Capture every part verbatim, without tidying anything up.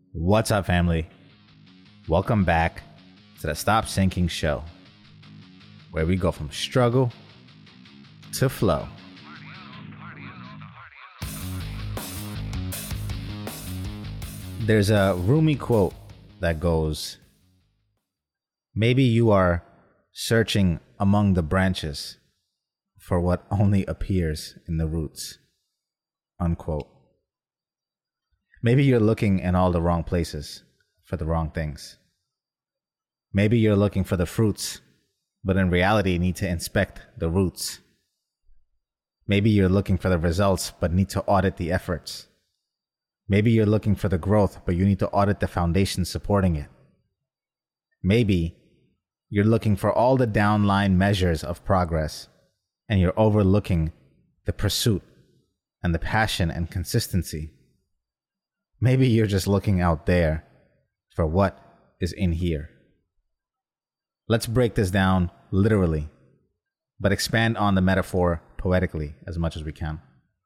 What's up, family? Welcome back to the Stop Sinking Show, where we go from struggle to flow. There's a Rumi quote that goes, "Maybe you are searching among the branches for what only appears in the roots." Unquote. Maybe you're looking in all the wrong places for the wrong things. Maybe you're looking for the fruits, but in reality need to inspect the roots. Maybe you're looking for the results, but need to audit the efforts. Maybe you're looking for the growth, but you need to audit the foundation supporting it. Maybe you're looking for all the downline measures of progress, and you're overlooking the pursuit and the passion and consistency. Maybe you're just looking out there for what is in here. Let's break this down literally, but expand on the metaphor poetically as much as we can.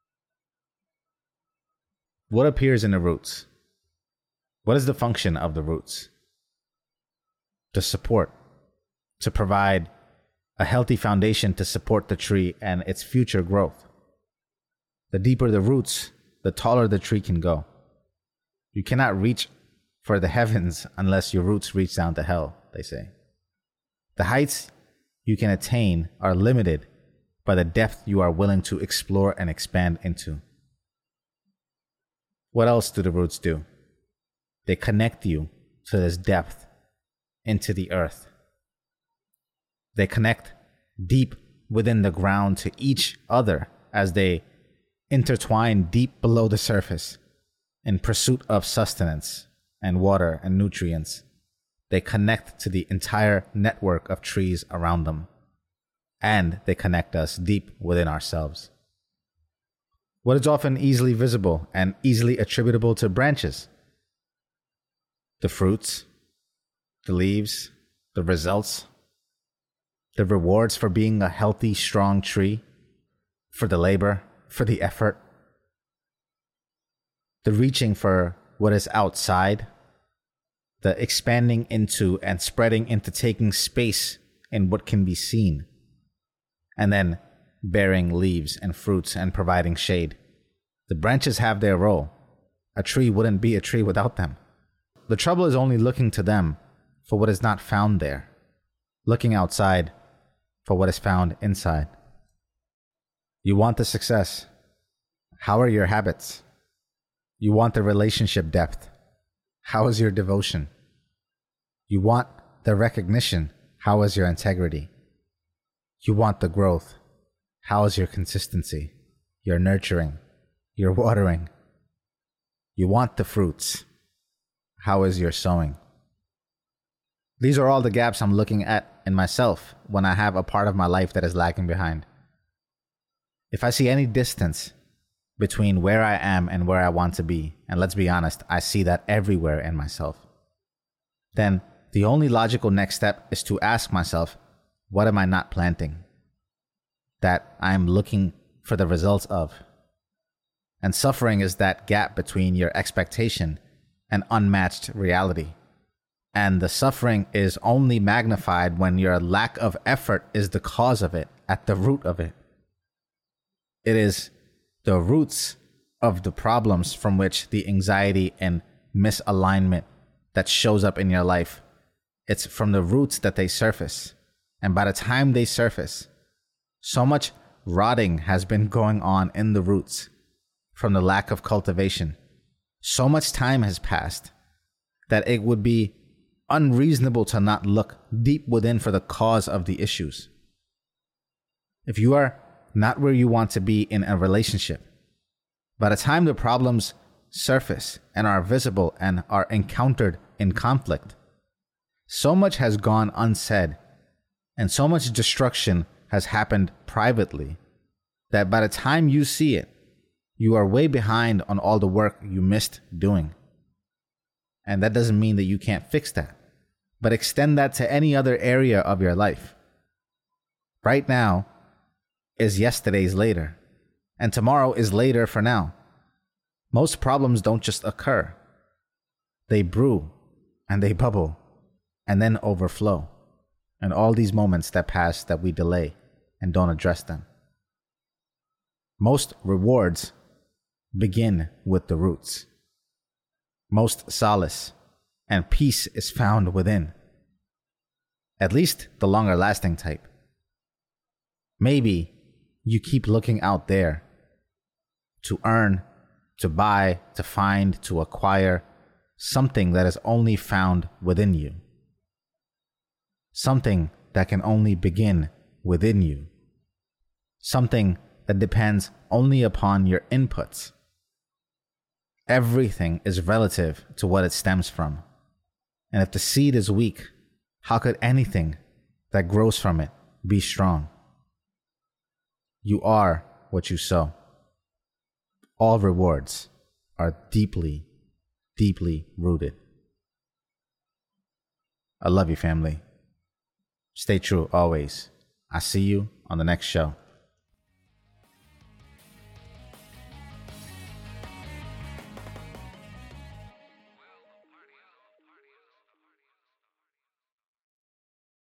What appears in the roots? What is the function of the roots? To support, to provide a healthy foundation to support the tree and its future growth. The deeper the roots, the taller the tree can go. You cannot reach for the heavens unless your roots reach down to hell, they say. The heights you can attain are limited by the depth you are willing to explore and expand into. What else do the roots do? They connect you to this depth into the earth. They connect deep within the ground to each other as they intertwine deep below the surface. In pursuit of sustenance and water and nutrients, they connect to the entire network of trees around them, and they connect us deep within ourselves. What is often easily visible and easily attributable to branches? The fruits, the leaves, the results, the rewards for being a healthy, strong tree, for the labor, for the effort, the reaching for what is outside, the expanding into and spreading into taking space in what can be seen, and then bearing leaves and fruits and providing shade. The branches have their role. A tree wouldn't be a tree without them. The trouble is only looking to them for what is not found there, looking outside for what is found inside. You want the success. How are your habits? You want the relationship depth. How is your devotion? You want the recognition. How is your integrity? You want the growth. How is your consistency, your nurturing, your watering? You want the fruits. How is your sowing? These are all the gaps I'm looking at in myself when I have a part of my life that is lagging behind. If I see any distance between where I am and where I want to be, and let's be honest, I see that everywhere in myself, then the only logical next step is to ask myself, what am I not planting that I'm looking for the results of? And suffering is that gap between your expectation and unmatched reality. And the suffering is only magnified when your lack of effort is the cause of it, at the root of it. It is the roots of the problems from which the anxiety and misalignment that shows up in your life, it's from the roots that they surface. And by the time they surface, so much rotting has been going on in the roots from the lack of cultivation. So much time has passed that it would be unreasonable to not look deep within for the cause of the issues. If you are not where you want to be in a relationship, by the time the problems surface and are visible and are encountered in conflict, so much has gone unsaid and so much destruction has happened privately that by the time you see it, you are way behind on all the work you missed doing. And that doesn't mean that you can't fix that, but extend that to any other area of your life. Right now is yesterday's later, and tomorrow is later for now. Most problems don't just occur. They brew and they bubble and then overflow. And all these moments that pass that we delay and don't address them. Most rewards begin with the roots. Most solace and peace is found within. At least the longer lasting type. Maybe you keep looking out there to earn, to buy, to find, to acquire something that is only found within you. Something that can only begin within you. Something that depends only upon your inputs. Everything is relative to what it stems from. And if the seed is weak, how could anything that grows from it be strong? You are what you sow. All rewards are deeply, deeply rooted. I love you, family. Stay true always. I see you on the next show.